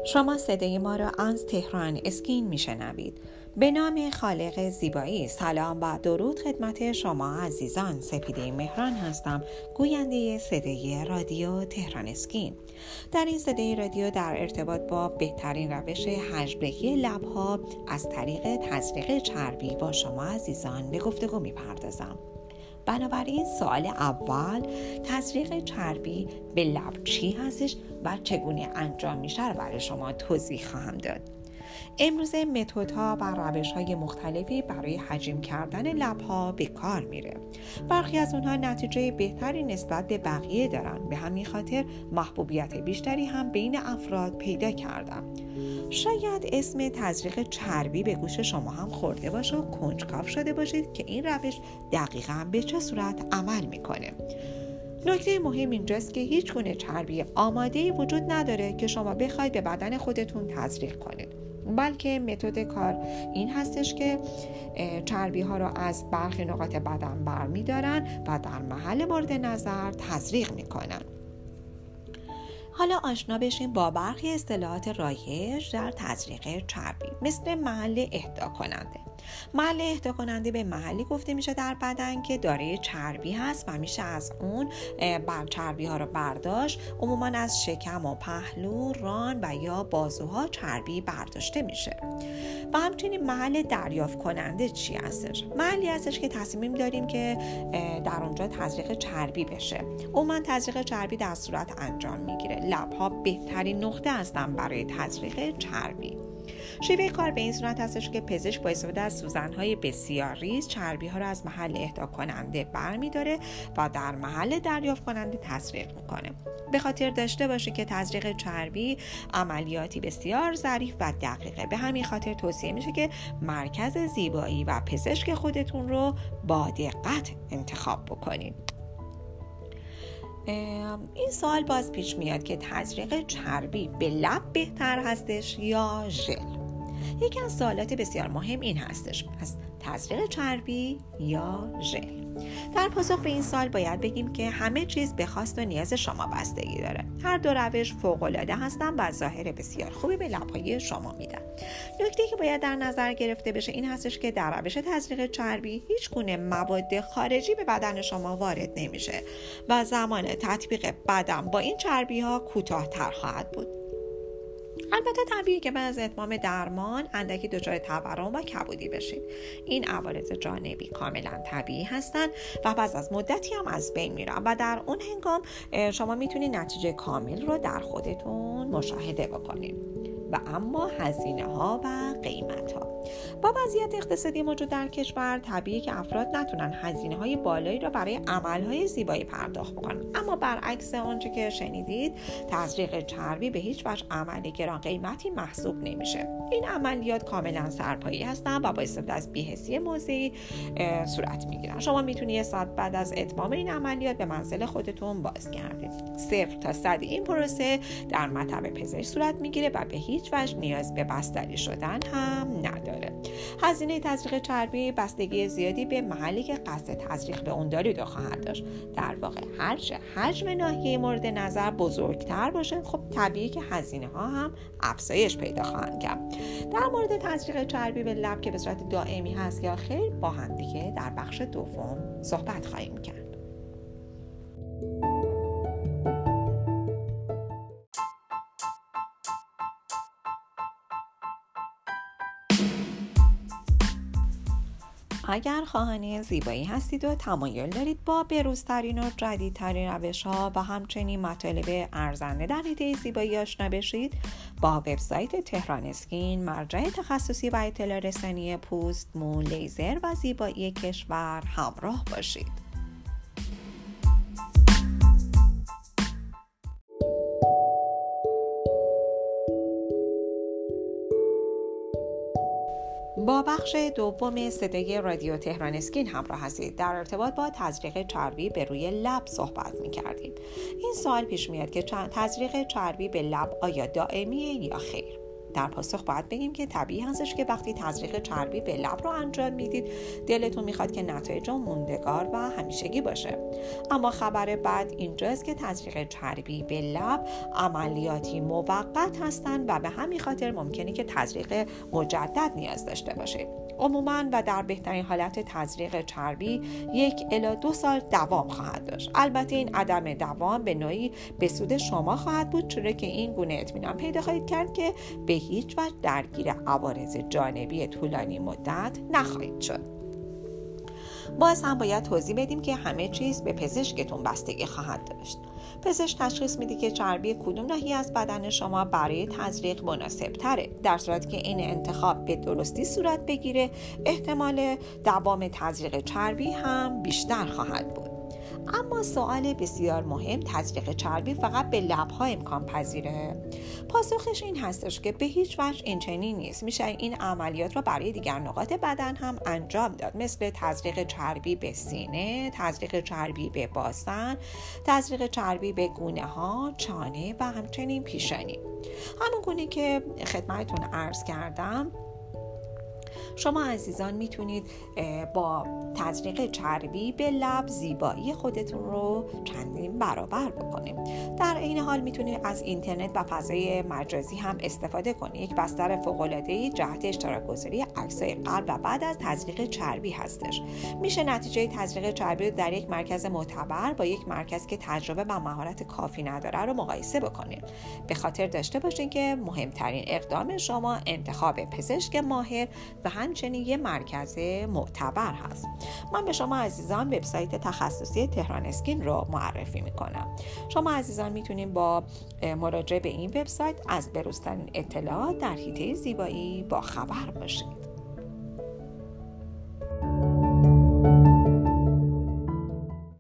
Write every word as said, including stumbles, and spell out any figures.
شما صدای ما را از تهران اسکین میشنوید. به نام خالق زیبایی سلام و درود خدمت شما عزیزان. سپیده مهران هستم، گوینده صدای رادیو تهران اسکین. در این صدای رادیو در ارتباط با بهترین روش حجم‌دهی لب‌ها از طریق تزریق چربی با شما عزیزان به گفتگو میپردازم. بنابراین سوال اول، تزریق چربی به لب چی هستش و چگونه انجام میشه رو برای شما توضیح خواهم داد. امروزه متدها و روش‌های مختلفی برای حجم کردن لب‌ها به کار میره. برخی از اونها نتیجه بهتری نسبت به بقیه دارن، به همین خاطر محبوبیت بیشتری هم بین افراد پیدا کردن. شاید اسم تزریق چربی به گوش شما هم خورده باشه و کنجکاو شده باشید که این روش دقیقاً به چه صورت عمل میکنه. نکته مهم اینجاست که هیچ گونه چربی آماده‌ای وجود نداره که شما بخواید به بدن خودتون تزریق کنید، بلکه متد کار این هستش که چربی ها را از برخی نقاط بدن برمی دارن و در محل مورد نظر تزریق میکنن. حالا آشنا بشیم با برخی اصطلاحات رایج در تزریق چربی، مثل محل اهدا کننده. محل اهدا کننده به محلی گفته میشه در بدن که دارای چربی هست و میشه از اون بر چربی ها رو برداشت. عموما از شکم و پهلو، ران و یا بازوها چربی برداشته میشه. و همچنین محل دریافت کننده چی هستش؟ محلی هستش که تصمیم داریم که در اونجا تزریق چربی بشه. عموما تزریق چربی در صورت انجام میگیره. لب‌ها بهترین نقطه هستن برای تزریق چربی. شیوه کار به این صورت هستش که پزشک با استفاده از سوزن‌های بسیار ریز چربی‌ها را از محل اهدا کننده برمی‌داره و در محل دریافت کننده تزریق می‌کنه. به خاطر داشته باشه که تزریق چربی عملیاتی بسیار ظریف و دقیقه. به همین خاطر توصیه میشه که مرکز زیبایی و پزشک خودتون رو با دقت انتخاب بکنید. این سوال باز پیش میاد که تزریق چربی به لب بهتر هستش یا ژل؟ یکی از سوالات بسیار مهم این هستش، پس تزریق چربی یا ژل؟ در پاسخ به این سوال باید بگیم که همه چیز به خواست و نیاز شما بستگی داره. هر دو روش فوق‌العاده هستن و ظاهر بسیار خوبی به لب‌های شما میدن. نکته‌ای که باید در نظر گرفته بشه این هستش که در روش تزریق چربی هیچ گونه مواد خارجی به بدن شما وارد نمیشه و زمان تطبیق بدن با این چربی‌ها کوتاه‌تر خواهد بود. البته طبیعیه که بعد از اتمام درمان اندکی دچار تورم و کبودی بشید. این عوارض جانبی کاملا طبیعی هستن و بعد از مدتی هم از بین میرن و در اون هنگام شما میتونید نتیجه کامل رو در خودتون مشاهده بکنید. و اما هزینه ها و قیمت ها. با وضعیت اقتصادی موجود در کشور طبیعیه که افراد نتونن هزینه های بالایی را برای عمل های زیبایی پرداخت بکنن. اما برعکس آنچه که شنیدید، تزریق چربی به هیچ وجه عملی گران قیمتی محسوب نمیشه. این عملیات کاملا سرپایی هستن و با استفاده از بی‌حسی موضعی صورت میگیرن. شما میتونید یه ساعت بعد از اتمام این عملیات به منزل خودتون بازگردید. صفر تا صد این پروسه در مطب پزشک صورت میگیره و به هیچ وجه نیاز به بستری شدن هم نداره. هزینه تزریق چربی بستگی زیادی به محلی که قصد تزریق به اون دارید و خواهد داشت. در واقع هرچه حجم ناحیه مورد نظر بزرگتر باشه، خب طبیعیه که هزینه ها هم افزایش پیدا خواهند کرد. در مورد تزریق چربی به لب که به صورت دائمی هست یا خیر، با هم دیگه در بخش دوم صحبت خواهیم کرد. اگر خواهان زیبایی هستید و تمایل دارید با بروزترین و جدیدترین روش‌ها و همچنین مطالب ارزنده در حیطه زیبایی آشنا بشید، با وبسایت تهران اسکین، مرجع تخصصی و اطلاع رسانی پوست، مو، لیزر و زیبایی کشور همراه باشید. با بخش دوم صدای رادیو تهران اسکین همراه هستید. در ارتباط با تزریق چربی به روی لب صحبت می‌کردیم. این سوال پیش میاد که تزریق چربی به لب آیا دائمیه یا خیر؟ در پاسخ باید بگیم که طبیعی هستش که وقتی تزریق چربی به لب رو انجام میدید دلتون میخواد که نتایج موندگار و همیشگی باشه. اما خبر بد اینجاست که تزریق چربی به لب عملیاتی موقت هستند و به همین خاطر ممکنه که تزریق مجدد نیاز داشته باشه. عموماً و در بهترین حالت تزریق چربی یک الی دو سال دوام خواهد داشت. البته این عدم دوام به نوعی به سود شما خواهد بود، چون که این گونه اطمینان پیدا خواهید کرد که به هیچ وجه درگیر عوارض جانبی طولانی مدت نخواهید شد. باز هم باید توضیح بدیم که همه چیز به پزشکتون بستگی خواهد داشت. پزشک تشخیص میده که چربی کدوم ناحیه از بدن شما برای تزریق مناسب تره. در صورتی که این انتخاب به درستی صورت بگیره، احتمال دوام تزریق چربی هم بیشتر خواهد بود. اما سوال بسیار مهم، تزریق چربی فقط به لب‌ها امکان پذیره؟ پاسخش این هستش که به هیچ وجه این چنین نیست. میشه این عملیات را برای دیگر نقاط بدن هم انجام داد، مثل تزریق چربی به سینه، تزریق چربی به باسن، تزریق چربی به گونه ها، چانه و همچنین پیشانی. همون گونه که خدمتتون عرض کردم، شما عزیزان میتونید با تزریق چربی به لب زیبایی خودتون رو چندین برابر بکنید. در این حال میتونید از اینترنت و فضای مجازی هم استفاده کنید. یک بستر فوق‌العاده‌ای جهت اشتراک گذاری عکسای قلب و بعد از تزریق چربی هستش. میشه نتیجه تزریق چربی رو در یک مرکز معتبر با یک مرکز که تجربه و مهارت کافی نداره رو مقایسه بکنید. به خاطر داشته باشین که مهمترین اقدام شما انتخاب پزشک ماهر و همچنین یه مرکز معتبر هست. من به شما عزیزان وبسایت تخصصی تهران اسکین رو معرفی میکنم. شما عزیزان میتونید با مراجعه به این وبسایت از بروزترین اطلاعات در حیطه زیبایی با خبر باشید.